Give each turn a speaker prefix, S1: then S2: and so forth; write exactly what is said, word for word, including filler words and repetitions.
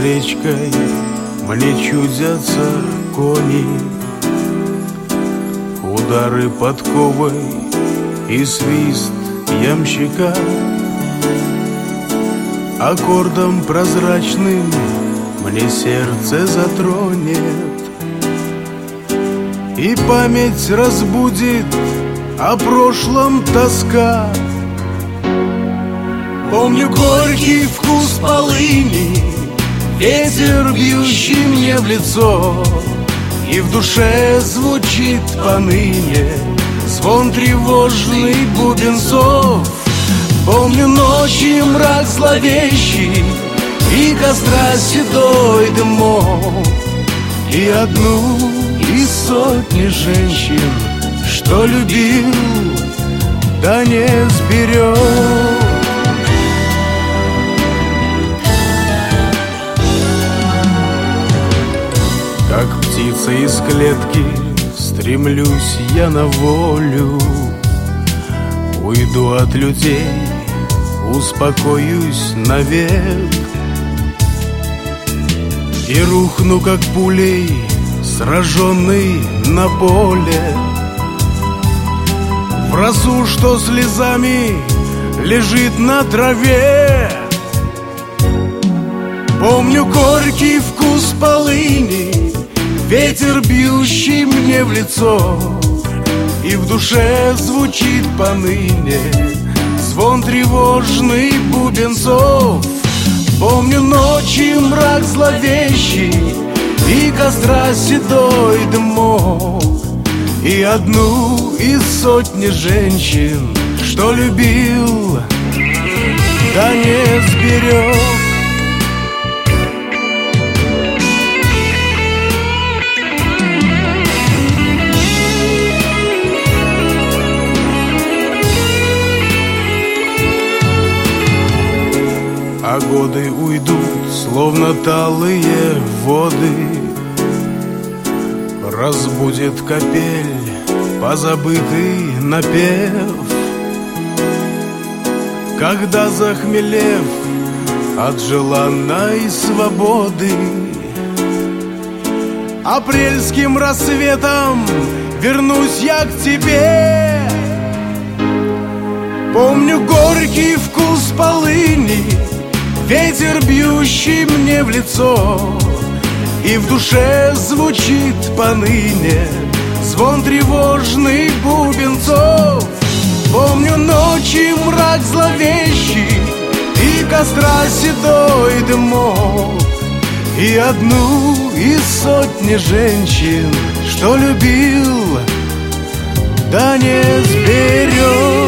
S1: речкой мне чудятся кони, удары подковой и свист ямщика, аккордом прозрачным мне сердце затронет и память разбудит о прошлом тоска. Помню горький вкус полыни, ветер, бьющий мне в лицо, и в душе звучит поныне звон тревожный бубенцов. Помню ночи мрак зловещий и костра седой дымок, и одну из сотни женщин, что любил, да не сберег. Как птица из клетки стремлюсь я на волю, уйду от людей, успокоюсь навек и рухну, как пулей, сраженный на поле, в росу, что слезами лежит на траве. Помню горький вкус полыни, ветер, бьющий мне в лицо, и в душе звучит поныне звон тревожный бубенцов. Помню ночи мрак зловещий и костра седой дымок, и одну из сотни женщин, что любил, да не сберег. А годы уйдут, словно талые воды, разбудит капель позабытый напев, когда, захмелев от желанной свободы, апрельским рассветом вернусь я к тебе. Помню горький вкус полыни, ветер, бьющий мне в лицо, и в душе звучит поныне звон тревожный бубенцов. Помню ночи мрак зловещий и костра седой дымок, и одну из сотни женщин, что любил, да не сберег.